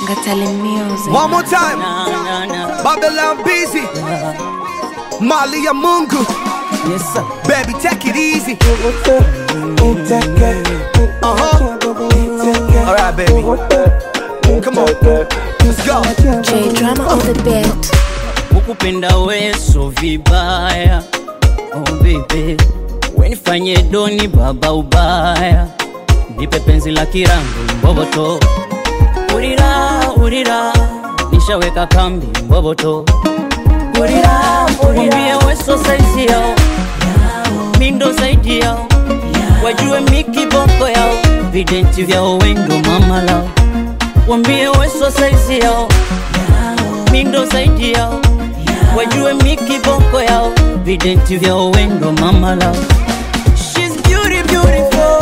Ngatale music. One more time. Babylon busy. Mali ya Mungu. Yes, sir. Baby, take it easy. Alright, baby. Come on. Let's go. J Drama on the beat. Ukupenda we so vibaya. Oh baby, wenifanye doni baba ubaya. Nipe penzi la kirango mboboto. Urira, urira, nishaweka kambi mboboto. Urira, urira, mwambie we so saizi yao, mindo zaidi yao, wajue miki boko yao, videnti vyao wendo mama lao. Mwambie we so saizi yao, mindo zaidi yao, wajue miki boko yao, videnti vyao wendo mama lao. She's beautiful.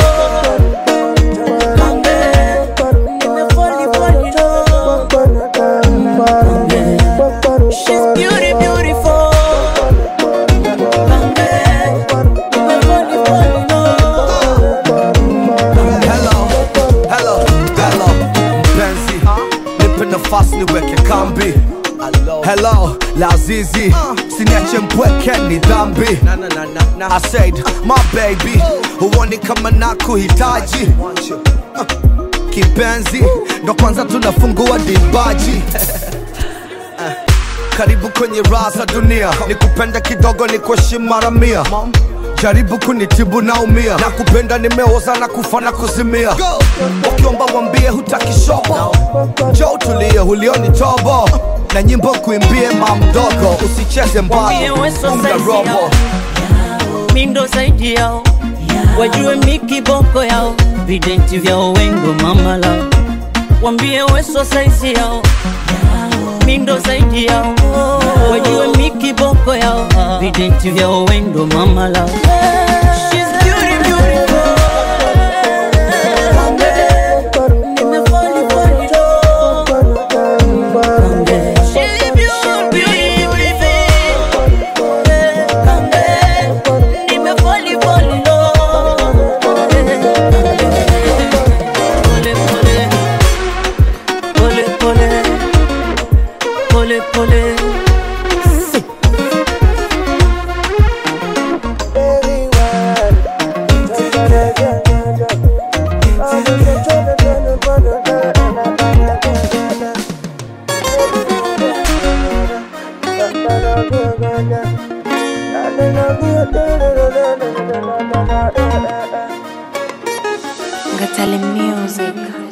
Fast niweke kambi. Hello, Lazizi. Siniache mpweke ni dhambi. I said, my baby, huoni kama nakuhitaji. Kipenzi, ndo kwanza tunafungua dibaji. Karibu kwenye raza dunia, nikupenda kidogo ni kuheshimu mara mia. Jaribu kunitibu naumia, na kupenda nimeoza na kufa na kuzimia. Wakiomba wambie hutaki shobo, njoo tulie hulioni tobo, na nyimbo kuimbie mamdogo, usicheze mbali unga robo. Mindo zaidi yao, wajue miki boko yao, videnti vyao wengo mama lao. Wambie weso saizi yao, mindo zaidi yao, wajue miki boko yao, videnti vyao wendo mama lao. She's beautiful. Pole pole, si. Ngatale music.